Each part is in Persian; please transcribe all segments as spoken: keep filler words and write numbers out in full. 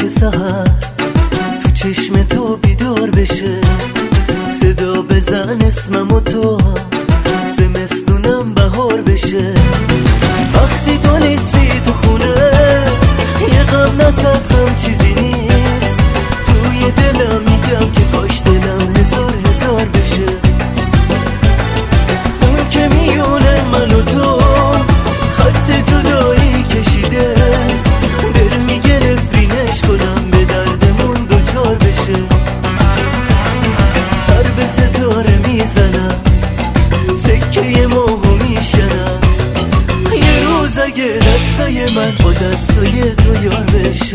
سحر تو چشم تو بیدار بشه، صدا بزن اسممو تو زمستونم بهار بشه. وقتی تو نیستی تو خونه یه غم نصد غم چیزی نیست، توی دلم میگم که کاش دلم هزار هزار بشه. اون که میونه من و تو خط جدایی کشیده، دل میگه نفرینش کنم به دردمون دوچار بشه. سر به ستاره میزنم، سکه ماهو میشکنم، یه روز اگه دستای من با دستای تو یار بشه.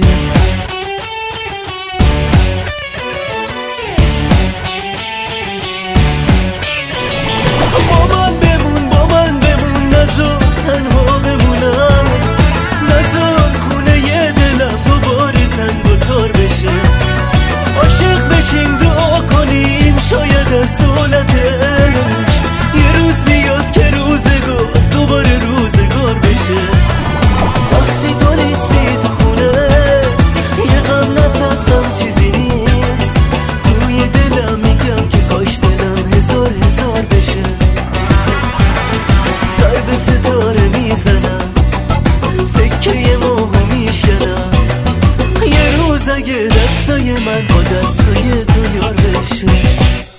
با من بمون با من بمون، نذار تنها بمونم، نذار خونه یه دلم دوباره تنگ و تار بشه. عاشق بشیم دعا کنیم شاید از دولتش یه روز بیاد که روزگار دوباره روزگار بشه. وقتی تو نیستی تو خونه یه غم نصد غم چیزی نیست، توی دلم میگم که کاش دلم هزار هزار بشه. سر به ستاره میزنم، سکه ماهو میشکنم، یه روز اگه دستای من با دستای تو یار بشه.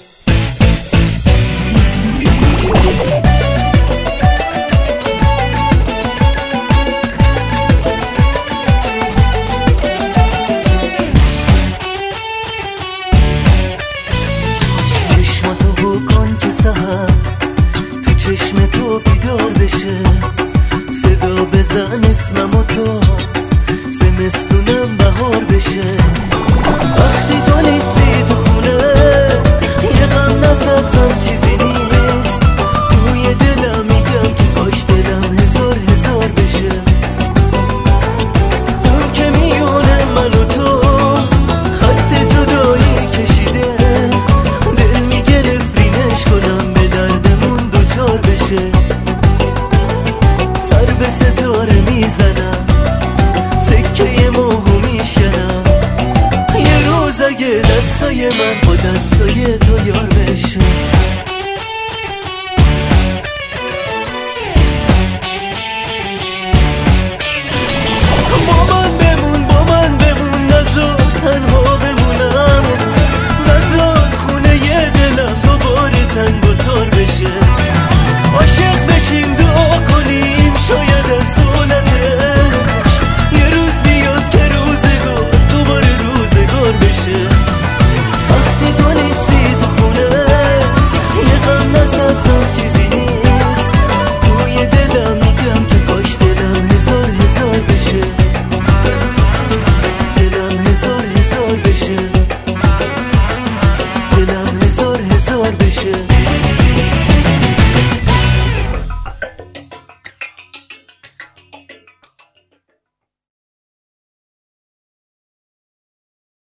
چشماتو بکن که سحر تو چشم تو بیدار بشه، صدا بزن اسممو تو زمستونم بهار بشه. وقتی تو نیستی تو خونه یه غم نصد غم چیزی نیست، توی دلم میگم که کاش دلم هزار هزار بشه. اون که میونه من و تو خط جدایی کشیده، دل میگه نفرینش کنم به دردمون دوچار بشه. سر به ستاره میزنم، سکه ماهو میشکنم، یه روز اگه دستای من با دستای